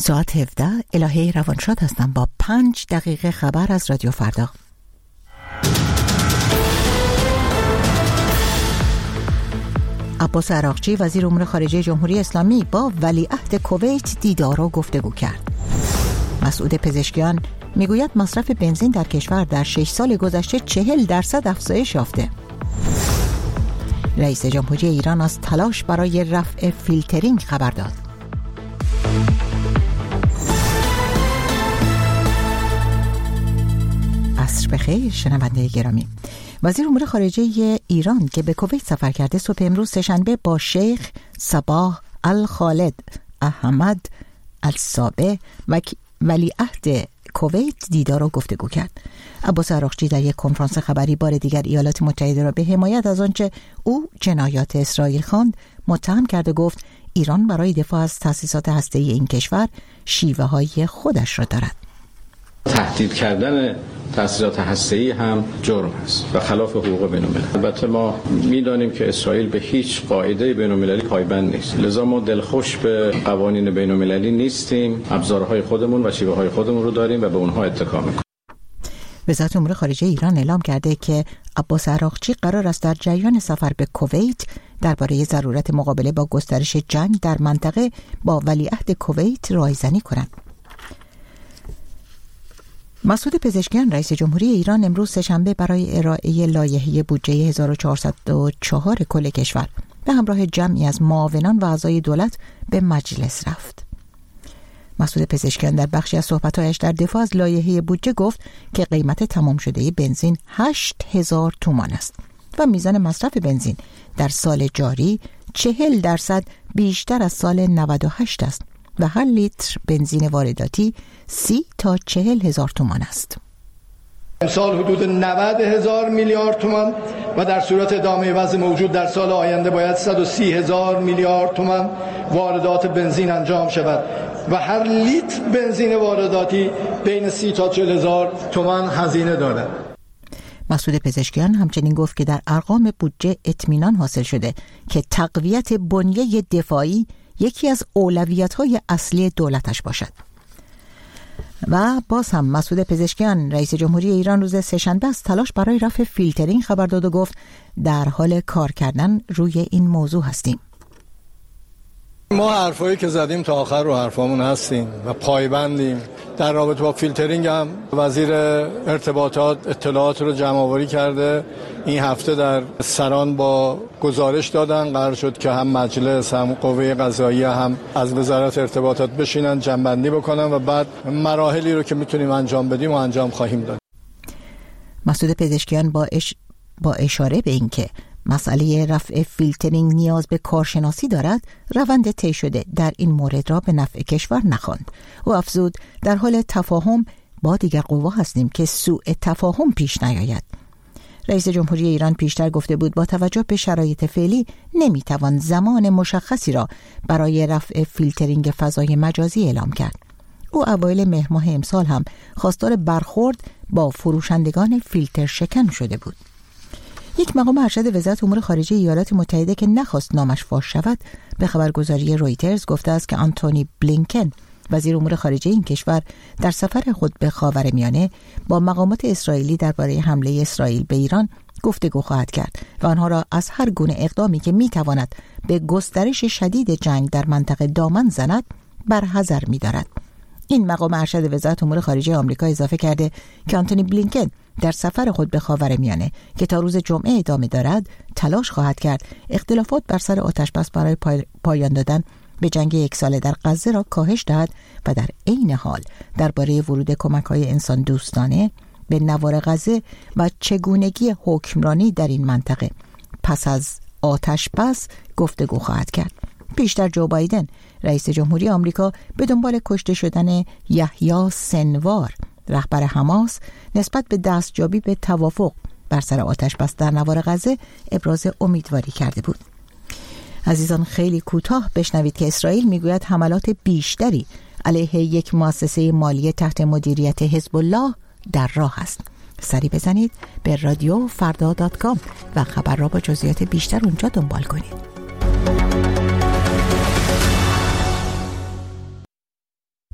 ساعت 17 الهه روانشاد هستم با 5 دقیقه خبر از رادیو فردا. عباس عراقچی وزیر امور خارجه جمهوری اسلامی با ولیعهد کویت دیدار و گفتگو کرد. مسعود پزشکیان میگوید مصرف بنزین در کشور در 6 سال گذشته 40% افزایش یافته. رئیس جمهوری ایران از تلاش برای رفع فیلترینگ خبر داد. عصر بخیر شنونده گرامی. وزیر امور خارجه ایران که به کویت سفر کرده صبح امروز سه‌شنبه با شیخ صباح الخالد احمد الصابح ولیعهد کویت دیدار و گفتگو کرد. عباس عراقچی در یک کنفرانس خبری بار دیگر ایالات متحده را به حمایت از آنچه او جنایات اسرائیل خواند متهم کرد و گفت ایران برای دفاع از تأسیسات هسته‌ای این کشور شیوه‌های خودش را دارد. تهدید کردن تأسیسات هسته‌ای هم جرم است و خلاف حقوق بین‌المللی. البته ما می‌دانیم که اسرائیل به هیچ قاعده بین‌المللی پایبند نیست. لذا ما دلخوش به قوانین بین‌المللی نیستیم. ابزارهای خودمون و شیوه‌های خودمون رو داریم و به اونها اتکا می‌کنیم. وزارت امور خارجه ایران اعلام کرده که عباس عراقچی قرار است در جریان سفر به کویت درباره ضرورت مقابله با گسترش جنگ در منطقه با ولیعهد کویت رایزنی کنند. مسعود پزشکیان رئیس جمهوری ایران امروز سه‌شنبه برای ارائه لایحه بودجه 1404 کل کشور به همراه جمعی از معاونان و اعضای دولت به مجلس رفت. مسعود پزشکیان در بخشی از صحبت‌هایش در دفاع از لایحه بودجه گفت که قیمت تمام شده بنزین 8000 تومان است و میزان مصرف بنزین در سال جاری 40% بیشتر از سال 98 است و هر لیتر بنزین وارداتی 30 تا 40 هزار تومان است. امسال حدود 90,000 میلیارد تومان و در صورت ادامه وضع موجود در سال آینده باید 130,000 میلیارد تومان واردات بنزین انجام شود و هر لیتر بنزین وارداتی بین 30 تا 40 هزار تومان هزینه دارد. مسعود پزشکیان همچنین گفت که در ارقام بودجه اطمینان حاصل شده که تقویت بنیه دفاعی یکی از اولویت‌های اصلی دولتش باشد. و باز هم مسعود پزشکیان رئیس جمهوری ایران روز سه‌شنبه از تلاش برای رفع فیلترینگ خبر داد و گفت در حال کار کردن روی این موضوع هستیم. ما حرفایی که زدیم تا آخر رو حرفامون هستیم و پایبندیم. در رابطه با فیلترینگ هم وزیر ارتباطات اطلاعات رو جمع آوری کرده. این هفته در سران با گزارش دادن، قرار شد که هم مجلس هم قوه قضاییه هم از وزارت ارتباطات بشینن جمع‌بندی بکنن و بعد مراحلی رو که میتونیم انجام بدیم و انجام خواهیم داد. مسعود پزشکیان با اشاره به اینکه مسئله رفع فیلترینگ نیاز به کارشناسی دارد، روند طی شده در این مورد را به نفع کشور نخواند. او افزود در حال تفاهم با دیگر قوا هستیم که سوء تفاهم پیش نیاید. رئیس جمهوری ایران پیشتر گفته بود با توجه به شرایط فعلی نمیتوان زمان مشخصی را برای رفع فیلترینگ فضای مجازی اعلام کرد. او اوایل مهر ماه امسال هم خواستار برخورد با فروشندگان فیلتر شکن شده بود. یک مقام ارشد وزارت امور خارجه ایالات متحده که نخواست نامش فاش شود به خبرگزاری رویترز گفته است که آنتونی بلینکن وزیر امور خارجه این کشور در سفر خود به خاورمیانه با مقامات اسرائیلی درباره حمله اسرائیل به ایران گفتگو خواهد کرد و آنها را از هر گونه اقدامی که میتواند به گسترش شدید جنگ در منطقه دامن زند برحذر می‌دارد. این مقام ارشد وزارت امور خارجه آمریکا اضافه کرده که آنتونی بلینکن در سفر خود به خاورمیانه که تا روز جمعه ادامه دارد تلاش خواهد کرد اختلافات بر سر آتشبس برای پایان دادن به جنگ 1 ساله در غزه را کاهش دهد و در عین حال درباره ورود کمک‌های انسان دوستانه به نوار غزه و چگونگی حکمرانی در این منطقه پس از آتشبس گفتگو خواهد کرد. پیشتر جو بایدن رئیس جمهوری آمریکا به دنبال کشته شدن یحیی سنوار رهبر حماس نسبت به دستیابی به توافق بر سر آتشبس در نوار غزه ابراز امیدواری کرده بود. عزیزان خیلی کوتاه بشنوید که اسرائیل میگوید حملات بیشتری علیه یک مؤسسه مالی تحت مدیریت حزب الله در راه است. سری بزنید به رادیو فردا.com و خبر را با جزئیات بیشتر اونجا دنبال کنید.